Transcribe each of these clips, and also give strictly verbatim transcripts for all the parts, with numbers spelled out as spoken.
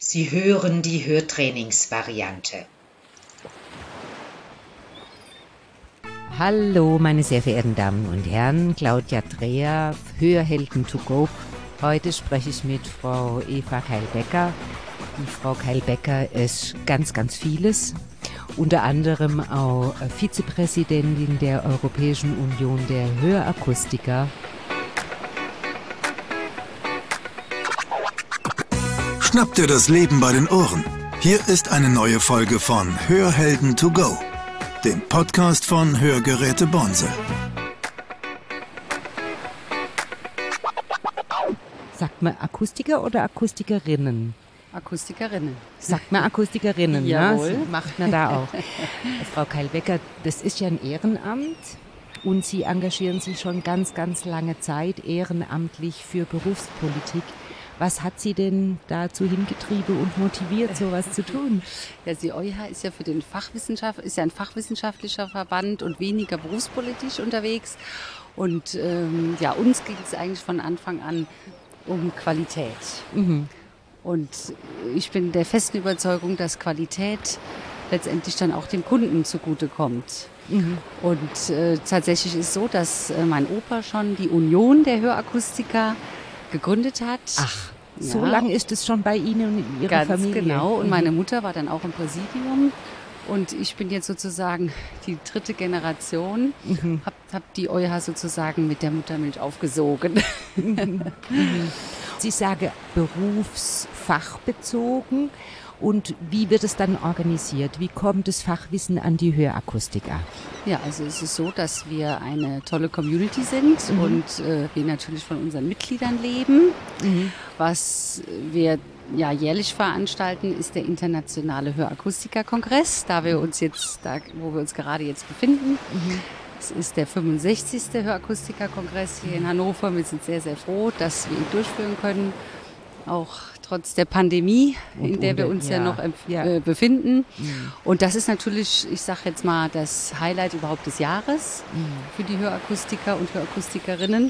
Sie hören die Hörtrainingsvariante. Hallo, meine sehr verehrten Damen und Herren, Claudia Dreher, Hörhelden to go. Heute spreche ich mit Frau Eva Keil-Becker. Die Frau Keil-Becker ist ganz, ganz vieles. Unter anderem auch Vizepräsidentin der Europäischen Union der Hörakustiker. Schnapp dir das Leben bei den Ohren. Hier ist eine neue Folge von Hörhelden to go, dem Podcast von Hörgeräte Bonse. Sagt man Akustiker oder Akustikerinnen? Akustikerinnen. Sagt man Akustikerinnen, Jawohl. Ne? Macht man da auch. Frau Keil-Becker, das ist ja ein Ehrenamt und Sie engagieren sich schon ganz, ganz lange Zeit ehrenamtlich für Berufspolitik. Was hat Sie denn dazu hingetrieben und motiviert, sowas zu tun? Ja, die O I H ist ja für den Fachwissenschaft, ist ja ein fachwissenschaftlicher Verband und weniger berufspolitisch unterwegs. Und ähm, ja, uns ging es eigentlich von Anfang an um Qualität. Mhm. Und ich bin der festen Überzeugung, dass Qualität letztendlich dann auch dem Kunden zugutekommt. Mhm. Und äh, tatsächlich ist es so, dass äh, mein Opa schon die Union der Hörakustiker gegründet hat. Ach, so Ja. lange ist es schon bei Ihnen und in Ihrer Ganz Familie? genau. Und Mhm. meine Mutter war dann auch im Präsidium. Und ich bin jetzt sozusagen die dritte Generation, Mhm. hab, hab die O I H sozusagen mit der Muttermilch aufgesogen. Sie sagen berufsfachbezogen. Und wie wird es dann organisiert? Wie kommt das Fachwissen an die Hörakustiker? Ja, also es ist so, dass wir eine tolle Community sind Mhm. und äh, wir natürlich von unseren Mitgliedern leben. Mhm. Was wir ja jährlich veranstalten, ist der internationale Hörakustiker-Kongress, da wir uns jetzt, da wo wir uns gerade jetzt befinden. Mhm. Es ist der fünfundsechzigste Hörakustiker-Kongress hier in Hannover. Wir sind sehr, sehr froh, dass wir ihn durchführen können. Auch trotz der Pandemie, Und in der wir unter- uns ja, ja, noch empf- ja. Äh, befinden. Mhm. Und das ist natürlich, ich sage jetzt mal, das Highlight überhaupt des Jahres für die Hörakustiker und Hörakustikerinnen.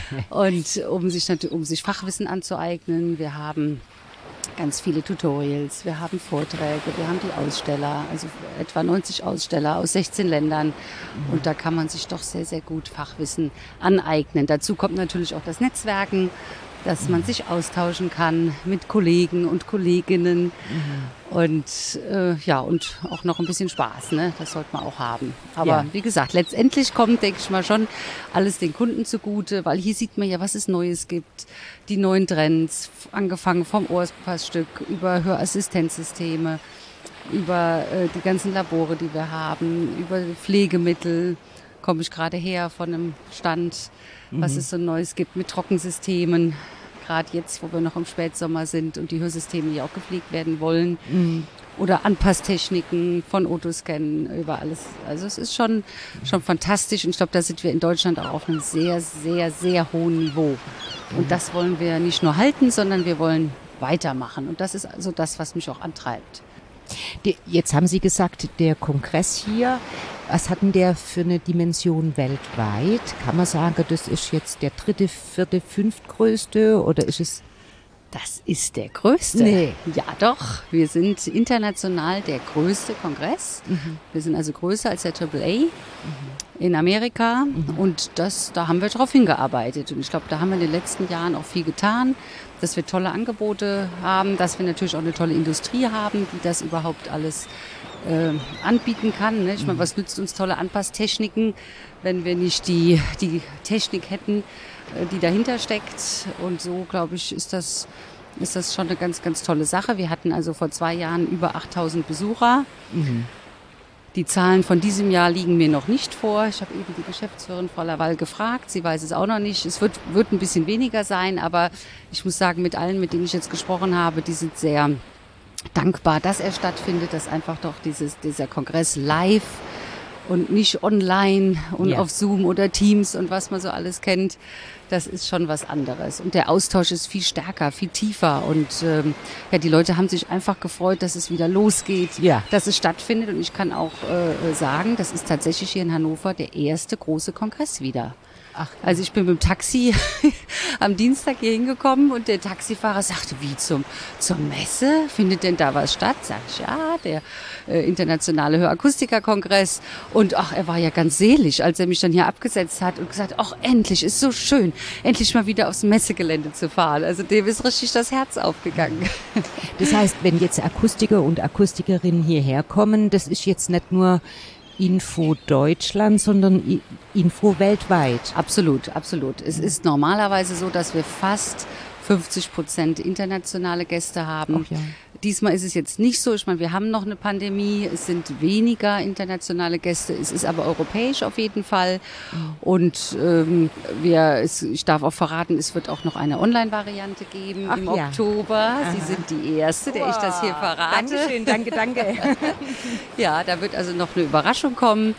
Und um sich, natu- um sich Fachwissen anzueignen, wir haben ganz viele Tutorials, wir haben Vorträge, wir haben die Aussteller, also etwa neunzig Aussteller aus sechzehn Ländern. Und da kann man sich doch sehr, sehr gut Fachwissen aneignen. Dazu kommt natürlich auch das Netzwerken, dass man sich austauschen kann mit Kollegen und Kolleginnen. Und äh, ja, und auch noch ein bisschen Spaß, ne? Das sollte man auch haben. Aber Ja. wie gesagt, letztendlich kommt, denke ich mal, schon alles den Kunden zugute, weil hier sieht man ja, was es Neues gibt. Die neuen Trends, angefangen vom Ohrpassstück über Hörassistenzsysteme, über äh, die ganzen Labore, die wir haben, über Pflegemittel. Komme ich gerade her von einem Stand, was es so Neues gibt mit Trockensystemen. Gerade jetzt, wo wir noch im Spätsommer sind und die Hörsysteme ja auch gepflegt werden wollen. Oder Anpasstechniken von Otoscan über alles. Also es ist schon, schon fantastisch und ich glaube, da sind wir in Deutschland auch auf einem sehr, sehr, sehr hohen Niveau. Und das wollen wir nicht nur halten, sondern wir wollen weitermachen. Und das ist also das, was mich auch antreibt. Die- Jetzt haben Sie gesagt, der Kongress hier, was hat denn der für eine Dimension weltweit? Kann man sagen, das ist jetzt der dritte, vierte, fünftgrößte oder ist es... Das ist der größte. Nee. Ja, doch. Wir sind international der größte Kongress. Wir sind also größer als der Triple A in Amerika. Und das, da haben wir drauf hingearbeitet. Und ich glaube, da haben wir in den letzten Jahren auch viel getan, dass wir tolle Angebote haben, dass wir natürlich auch eine tolle Industrie haben, die das überhaupt alles äh, anbieten kann. Ne? Ich meine, was nützt uns tolle Anpasstechniken, wenn wir nicht die, die Technik hätten, äh, die dahinter steckt. Und so, glaube ich, ist das, ist das schon eine ganz, ganz tolle Sache. Wir hatten also vor zwei Jahren über achttausend Besucher. Die Zahlen von diesem Jahr liegen mir noch nicht vor. Ich habe eben die Geschäftsführerin Frau Laval gefragt. Sie weiß es auch noch nicht. Es wird, wird ein bisschen weniger sein, aber ich muss sagen, mit allen, mit denen ich jetzt gesprochen habe, die sind sehr dankbar, dass er stattfindet, dass einfach doch dieses, dieser Kongress live und nicht online und Ja. auf Zoom oder Teams und was man so alles kennt, das ist schon was anderes. Und der Austausch ist viel stärker, viel tiefer. Und ähm, ja, die Leute haben sich einfach gefreut, dass es wieder losgeht, Ja. dass es stattfindet. Und ich kann auch äh, sagen, das ist tatsächlich hier in Hannover der erste große Kongress wieder. Ach, also ich bin mit dem Taxi am Dienstag hier hingekommen und der Taxifahrer sagte, wie zum, zur Messe? Findet denn da was statt? Sag ich, ja, der äh, internationale Hörakustiker-Kongress. Und ach, er war ja ganz selig, als er mich dann hier abgesetzt hat und gesagt, ach, endlich, ist so schön, endlich mal wieder aufs Messegelände zu fahren. Also dem ist richtig das Herz aufgegangen. Das heißt, wenn jetzt Akustiker und Akustikerinnen hierher kommen, das ist jetzt nicht nur Info Deutschland, sondern Info weltweit. Absolut, absolut. Es ist normalerweise so, dass wir fast fünfzig Prozent internationale Gäste haben. Ach ja. Diesmal ist es jetzt nicht so. Ich meine, wir haben noch eine Pandemie. Es sind weniger internationale Gäste. Es ist aber europäisch auf jeden Fall. Und ähm, wir, es, ich darf auch verraten, es wird auch noch eine Online-Variante geben Ach im ja. Oktober. Aha. Sie sind die Erste, der wow. ich das hier verrate. Dankeschön, danke, danke. Ja, da wird also noch eine Überraschung kommen.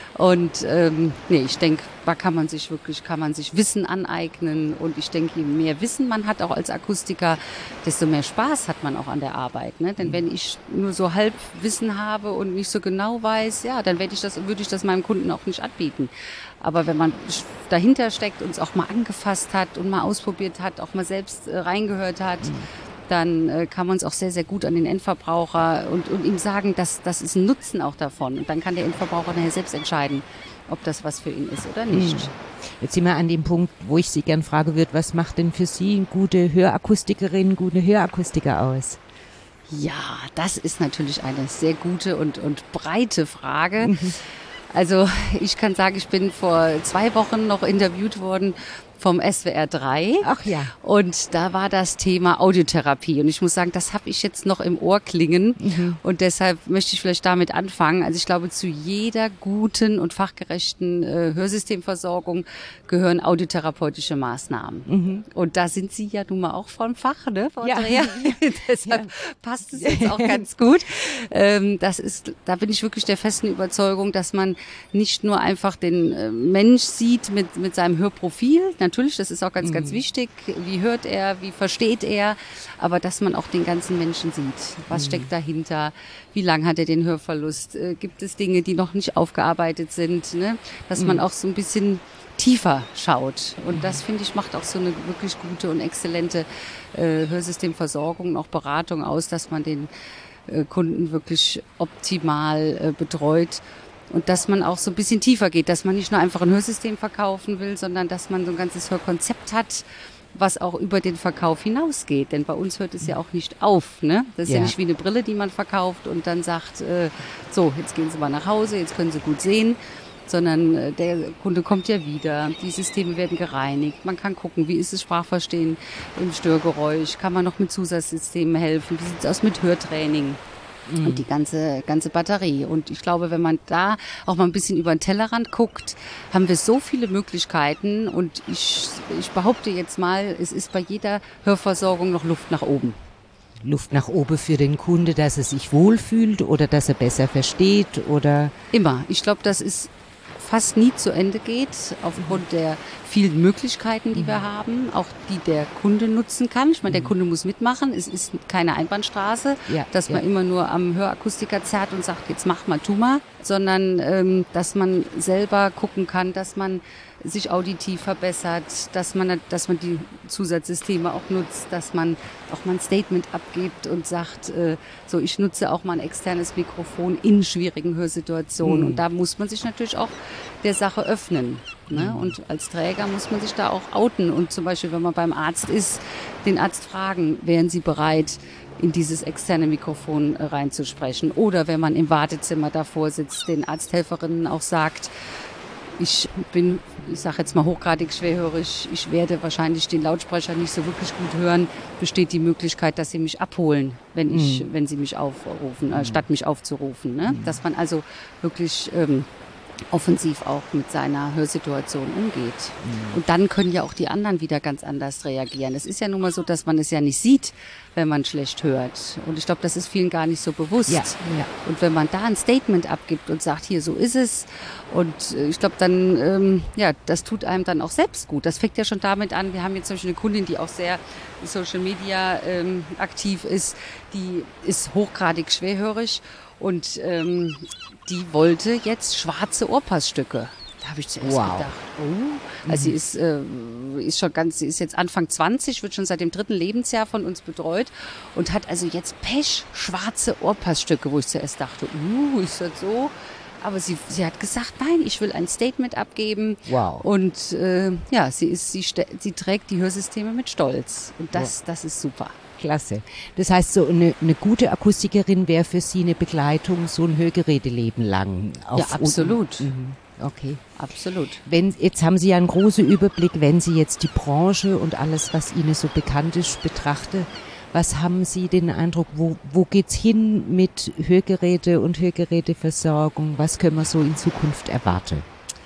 Und ähm, nee, ich denke, da kann man sich wirklich, kann man sich Wissen aneignen. Und ich denke, je mehr Wissen man hat, auch als Akustiker, desto mehr Spaß hat man auch an der Arbeit. Ne? Denn wenn ich nur so halb Wissen habe und nicht so genau weiß, ja, dann werde ich das, würde ich das meinem Kunden auch nicht anbieten. Aber wenn man dahinter steckt und es auch mal angefasst hat und mal ausprobiert hat, auch mal selbst äh, reingehört hat, mhm. dann äh, kann man es auch sehr, sehr gut an den Endverbraucher und, und ihm sagen, dass das ist ein Nutzen auch davon. Und dann kann der Endverbraucher nachher selbst entscheiden, ob das was für ihn ist oder nicht. Jetzt sind wir an dem Punkt, wo ich Sie gern fragen würde, was macht denn für Sie eine gute Hörakustikerin, gute Hörakustiker aus? Ja, das ist natürlich eine sehr gute und, und breite Frage. Mhm. Also ich kann sagen, ich bin vor zwei Wochen noch interviewt worden vom S W R drei. Ach ja. Und da war das Thema Audiotherapie. Und ich muss sagen, das habe ich jetzt noch im Ohr klingen. Mhm. Und deshalb möchte ich vielleicht damit anfangen. Also ich glaube, zu jeder guten und fachgerechten äh, Hörsystemversorgung gehören audiotherapeutische Maßnahmen. Mhm. Und da sind Sie ja nun mal auch vom Fach, ne, Frau ja. Dreher? Deshalb ja. passt es jetzt auch ganz gut. Ähm, das ist, da bin ich wirklich der festen Überzeugung, dass man nicht nur einfach den äh, Mensch sieht mit, mit seinem Hörprofil. Natürlich, das ist auch ganz, ganz wichtig. Wie hört er, wie versteht er? Aber dass man auch den ganzen Menschen sieht. Was mhm. steckt dahinter? Wie lang hat er den Hörverlust? Äh, gibt es Dinge, die noch nicht aufgearbeitet sind? Ne? Dass mhm. man auch so ein bisschen tiefer schaut. Und mhm. das, finde ich, macht auch so eine wirklich gute und exzellente äh, Hörsystemversorgung und auch Beratung aus, dass man den äh, Kunden wirklich optimal äh, betreut. Und dass man auch so ein bisschen tiefer geht, dass man nicht nur einfach ein Hörsystem verkaufen will, sondern dass man so ein ganzes Hörkonzept hat, was auch über den Verkauf hinausgeht. Denn bei uns hört es ja auch nicht auf. Ne? Das ist ja. ja nicht wie eine Brille, die man verkauft und dann sagt, äh, so, jetzt gehen Sie mal nach Hause, jetzt können Sie gut sehen. Sondern äh, der Kunde kommt ja wieder, die Systeme werden gereinigt. Man kann gucken, wie ist das Sprachverstehen im Störgeräusch, kann man noch mit Zusatzsystemen helfen, wie sieht es aus mit Hörtraining? Und die ganze, ganze Batterie. Und ich glaube, wenn man da auch mal ein bisschen über den Tellerrand guckt, haben wir so viele Möglichkeiten. Und ich, ich behaupte jetzt mal, es ist bei jeder Hörversorgung noch Luft nach oben. Luft nach oben für den Kunde, dass er sich wohlfühlt oder dass er besser versteht oder? Immer. Ich glaube, das ist fast nie zu Ende geht, aufgrund der vielen Möglichkeiten, die wir haben, auch die der Kunde nutzen kann. Ich meine, der Kunde muss mitmachen. Es ist keine Einbahnstraße, ja, dass man ja. immer nur am Hörakustiker zerrt und sagt, jetzt mach mal, tu mal, sondern ähm, dass man selber gucken kann, dass man sich auditiv verbessert, dass man, dass man die Zusatzsysteme auch nutzt, dass man auch mal ein Statement abgibt und sagt, äh, so, ich nutze auch mal ein externes Mikrofon in schwierigen Hörsituationen. Mhm. Und da muss man sich natürlich auch der Sache öffnen. Ne? Und als Träger muss man sich da auch outen. Und zum Beispiel, wenn man beim Arzt ist, den Arzt fragen, wären Sie bereit, in dieses externe Mikrofon reinzusprechen? Oder wenn man im Wartezimmer davor sitzt, den Arzthelferinnen auch sagt, ich bin, ich sage jetzt mal hochgradig schwerhörig, ich werde wahrscheinlich den Lautsprecher nicht so wirklich gut hören, besteht die Möglichkeit, dass Sie mich abholen, wenn ich, mhm. wenn Sie mich aufrufen, äh, statt mich aufzurufen. Ne? Mhm. Dass man also wirklich ähm, offensiv auch mit seiner Hörsituation umgeht. Mhm. Und dann können ja auch die anderen wieder ganz anders reagieren. Es ist ja nun mal so, dass man es ja nicht sieht, wenn man schlecht hört. Und ich glaube, das ist vielen gar nicht so bewusst. Ja, ja. Und wenn man da ein Statement abgibt und sagt, hier, so ist es. Und ich glaube, dann, ähm, ja, das tut einem dann auch selbst gut. Das fängt ja schon damit an, wir haben jetzt zum Beispiel eine Kundin, die auch sehr Social Media ähm, aktiv ist, die ist hochgradig schwerhörig und ähm, die wollte jetzt schwarze Ohrpassstücke. Da habe ich zuerst Wow. gedacht, oh, also sie ist, äh, ist schon ganz, sie ist jetzt Anfang zwanzig, wird schon seit dem dritten Lebensjahr von uns betreut und hat also jetzt pechschwarze Ohrpassstücke, wo ich zuerst dachte, uh, ist das so? Aber sie, sie hat gesagt, nein, ich will ein Statement abgeben. Wow. Und äh, ja, sie ist, sie, ste- sie trägt die Hörsysteme mit Stolz. Und das, das ist super. Klasse. Das heißt, so eine, eine gute Akustikerin wäre für Sie eine Begleitung, so ein Hörgeräteleben lang. Ja, Auf- absolut. Mhm. Okay. Absolut. Wenn, jetzt haben Sie ja einen großen Überblick, wenn Sie jetzt die Branche und alles, was Ihnen so bekannt ist, betrachten. Was haben Sie den Eindruck, wo, wo geht's hin mit Hörgeräte und Hörgeräteversorgung? Was können wir so in Zukunft erwarten?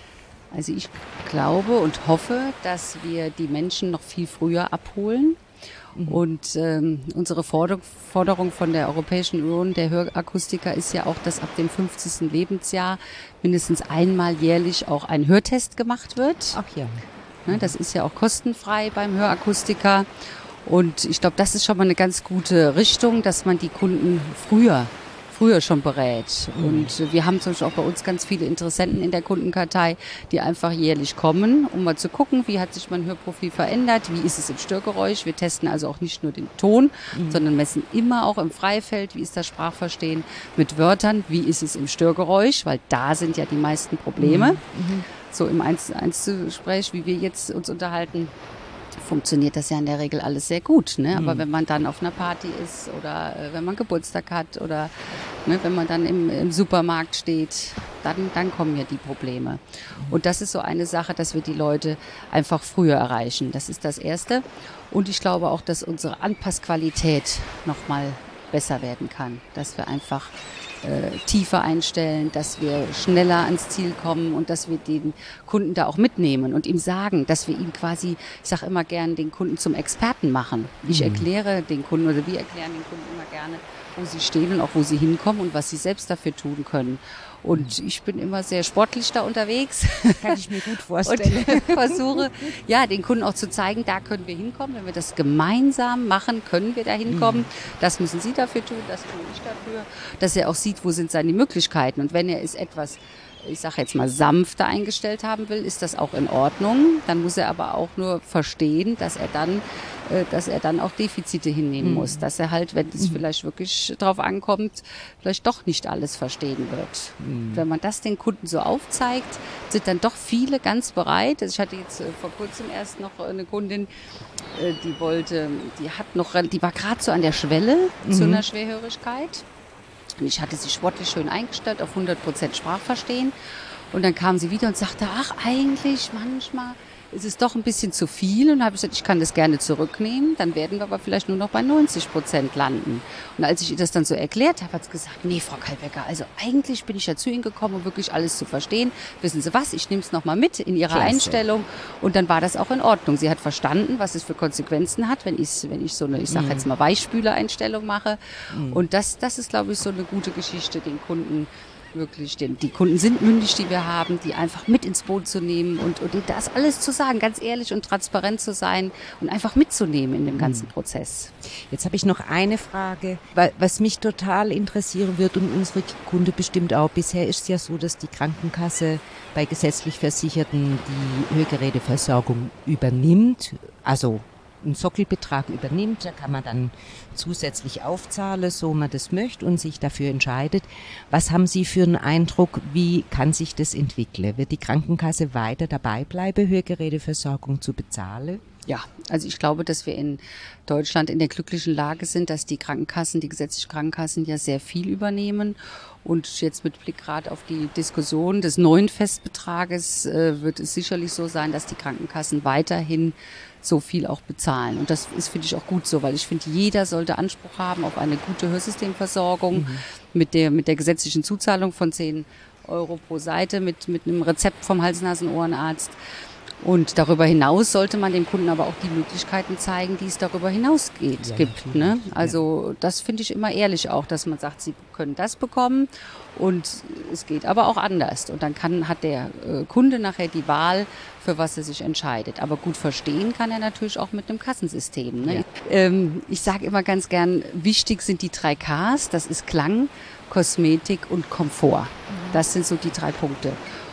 Also ich glaube und hoffe, dass wir die Menschen noch viel früher abholen. Mhm. Und ähm, unsere Forderung, Forderung von der Europäischen Union der Hörakustiker ist ja auch, dass ab dem fünfzigsten Lebensjahr mindestens einmal jährlich auch ein Hörtest gemacht wird. Ach ja. Ne, das ist ja auch kostenfrei beim Hörakustiker. Und ich glaube, das ist schon mal eine ganz gute Richtung, dass man die Kunden früher, früher schon berät. Mhm. Und wir haben zum Beispiel auch bei uns ganz viele Interessenten in der Kundenkartei, die einfach jährlich kommen, um mal zu gucken, wie hat sich mein Hörprofil verändert, wie ist es im Störgeräusch. Wir testen also auch nicht nur den Ton, mhm. sondern messen immer auch im Freifeld, wie ist das Sprachverstehen mit Wörtern, wie ist es im Störgeräusch, weil da sind ja die meisten Probleme. Mhm. So im Eins-zu-eins-Gespräch, wie wir jetzt uns unterhalten, funktioniert das ja in der Regel alles sehr gut. Ne? Aber mhm. wenn man dann auf einer Party ist oder äh, wenn man Geburtstag hat oder ne, wenn man dann im, im Supermarkt steht, dann, dann kommen ja die Probleme. Und das ist so eine Sache, dass wir die Leute einfach früher erreichen. Das ist das Erste. Und ich glaube auch, dass unsere Anpassqualität nochmal besser werden kann. Dass wir einfach äh, tiefer einstellen, dass wir schneller ans Ziel kommen und dass wir den Kunden da auch mitnehmen und ihm sagen, dass wir ihn quasi, ich sage immer gern, den Kunden zum Experten machen. Ich mhm. erkläre den Kunden oder wir erklären den Kunden immer gerne, wo sie stehen und auch wo sie hinkommen und was sie selbst dafür tun können. Und ich bin immer sehr sportlich da unterwegs. Kann ich mir gut vorstellen. Und versuche, ja, den Kunden auch zu zeigen, da können wir hinkommen. Wenn wir das gemeinsam machen, können wir da hinkommen. Mhm. Das müssen Sie dafür tun, das tue ich dafür. Dass er auch sieht, wo sind seine Möglichkeiten. Und wenn er es etwas, ich sage jetzt mal, sanfter eingestellt haben will, ist das auch in Ordnung. Dann muss er aber auch nur verstehen, dass er dann, äh, dass er dann auch Defizite hinnehmen mhm. muss. Dass er halt, wenn es mhm. vielleicht wirklich drauf ankommt, vielleicht doch nicht alles verstehen wird. Mhm. Wenn man das den Kunden so aufzeigt, sind dann doch viele ganz bereit. Also ich hatte jetzt äh, vor kurzem erst noch eine Kundin, äh, die wollte, die hat noch, die war gerade so an der Schwelle mhm. zu einer Schwerhörigkeit. Und ich hatte sie sportlich schön eingestellt auf hundert Prozent Sprachverstehen. Und dann kam sie wieder und sagte, ach, eigentlich manchmal ist es doch ein bisschen zu viel. Und dann habe ich gesagt, ich kann das gerne zurücknehmen. Dann werden wir aber vielleicht nur noch bei neunzig Prozent landen. Und als ich ihr das dann so erklärt habe, hat sie gesagt, nee, Frau Kalbecker, also eigentlich bin ich ja zu Ihnen gekommen, um wirklich alles zu verstehen. Wissen Sie was, ich nehme es nochmal mit in Ihre Klasse. Einstellung. Und dann war das auch in Ordnung. Sie hat verstanden, was es für Konsequenzen hat, wenn ich, wenn ich so eine, ich sage jetzt mal, Weichspüler-Einstellung mache. Mhm. Und das, das ist, glaube ich, so eine gute Geschichte, den Kunden wirklich, denn die Kunden sind mündig, die wir haben, die einfach mit ins Boot zu nehmen und, und das alles zu sagen, ganz ehrlich und transparent zu sein und einfach mitzunehmen in dem ganzen mhm. Prozess. Jetzt habe ich noch eine Frage, was mich total interessieren wird und unsere Kunden bestimmt auch. Bisher ist es ja so, dass die Krankenkasse bei gesetzlich Versicherten die Hörgeräteversorgung übernimmt, also einen Sockelbetrag übernimmt, da kann man dann zusätzlich aufzahlen, so man das möchte und sich dafür entscheidet. Was haben Sie für einen Eindruck, wie kann sich das entwickeln? Wird die Krankenkasse weiter dabei bleiben, Hörgeräteversorgung zu bezahlen? Ja, also ich glaube, dass wir in Deutschland in der glücklichen Lage sind, dass die Krankenkassen, die gesetzlichen Krankenkassen ja sehr viel übernehmen. Und jetzt mit Blick gerade auf die Diskussion des neuen Festbetrages äh, wird es sicherlich so sein, dass die Krankenkassen weiterhin so viel auch bezahlen. Und das ist, finde ich, auch gut so, weil ich finde, jeder sollte Anspruch haben auf eine gute Hörsystemversorgung mhm. mit der, mit der gesetzlichen Zuzahlung von zehn Euro pro Seite, mit, mit einem Rezept vom Hals-Nasen-Ohrenarzt. Und darüber hinaus sollte man dem Kunden aber auch die Möglichkeiten zeigen, die es darüber hinaus geht, ja, gibt. Ne? Also das finde ich immer ehrlich auch, dass man sagt, Sie können das bekommen und es geht aber auch anders. Und dann kann, hat der äh, Kunde nachher die Wahl, für was er sich entscheidet. Aber gut verstehen kann er natürlich auch mit einem Kassensystem. Ne? Ja. Ähm, ich sage immer ganz gern, wichtig sind die drei Ks, das ist Klang, Kosmetik und Komfort. Das sind so die drei Punkte.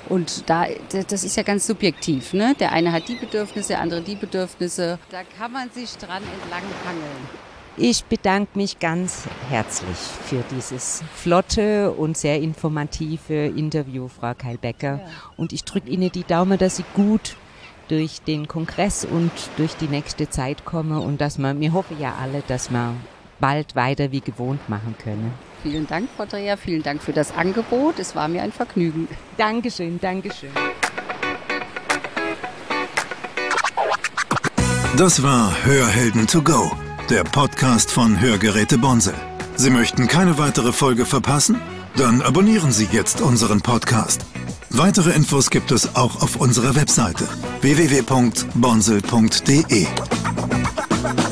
Und da, das ist ja ganz subjektiv, ne? Der eine hat die Bedürfnisse, der andere die Bedürfnisse. Da kann man sich dran entlanghangeln. Ich bedanke mich ganz herzlich für dieses flotte und sehr informative Interview, Frau Keil-Becker. Ja. Und ich drücke Ihnen die Daumen, dass Sie gut durch den Kongress und durch die nächste Zeit kommen und dass man, wir hoffen ja alle, dass wir bald weiter wie gewohnt machen können. Vielen Dank, Frau Dreher, vielen Dank für das Angebot. Es war mir ein Vergnügen. Dankeschön, Dankeschön. Das war Hörhelden to go, der Podcast von Hörgeräte Bonsel. Sie möchten keine weitere Folge verpassen? Dann abonnieren Sie jetzt unseren Podcast. Weitere Infos gibt es auch auf unserer Webseite w w w punkt bonsel punkt d e.